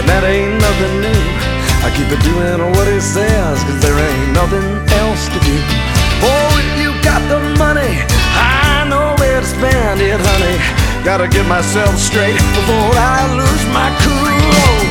and that ain't nothing new. I keep it doing what he says, cause there ain't nothing else to do. Oh, if you got the money, I know where to spend it, honey. Gotta get myself straight before I lose my cool.